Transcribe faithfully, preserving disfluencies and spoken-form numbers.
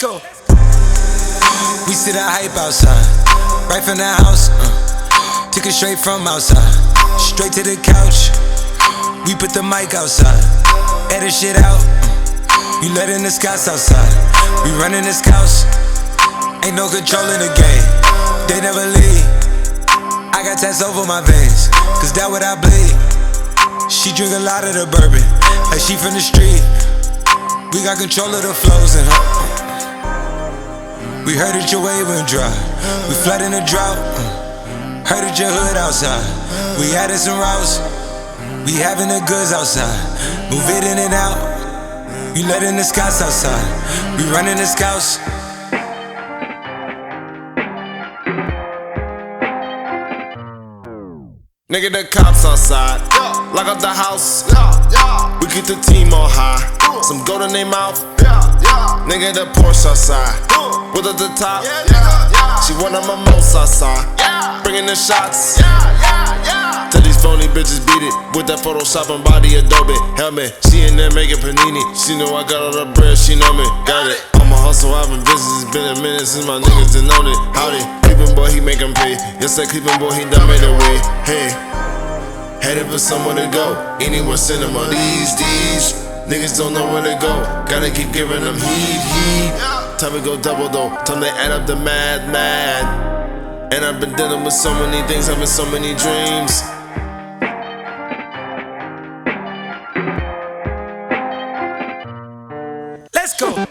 go. We see the hype outside, right from the house. Uh, took it straight from outside, straight to the couch. We put the mic outside, edit shit out. Uh, you letting the scouts outside, we running the scouts. Ain't no control in the game, they never leave. I got tats over my veins, cause that what I bleed. She drink a lot of the bourbon, like she from the street. We got control of the flows in her. We heard that your wave went dry, we flooding the drought. Heard that your hood outside, we added some routes. We having the goods outside, move it in and out. You letting the scouts outside, we running the scouts. Nigga, the cops outside, lock up the house. We keep the team on high, some gold in their mouth. Nigga, the Porsche outside, with at the top. She one of my most outside, bringing the shots. Tell these phony bitches beat it with that Photoshop and body Adobe. Helmet, she in there making panini. She know I got all the bread, she know me, got it. I'm a hustle, I've been busy, it's been a minute since my niggas done known it. Howdy, Cleveland boy, he make 'em pay. Yes, that Cleveland boy, he done made a way. Hey, headed for somewhere to go, anywhere cinema. These, these niggas don't know where to go, gotta keep giving them heat, heat. Time to go double though, time to add up the mad, mad. And I've been dealing with so many things, having so many dreams. Let's go.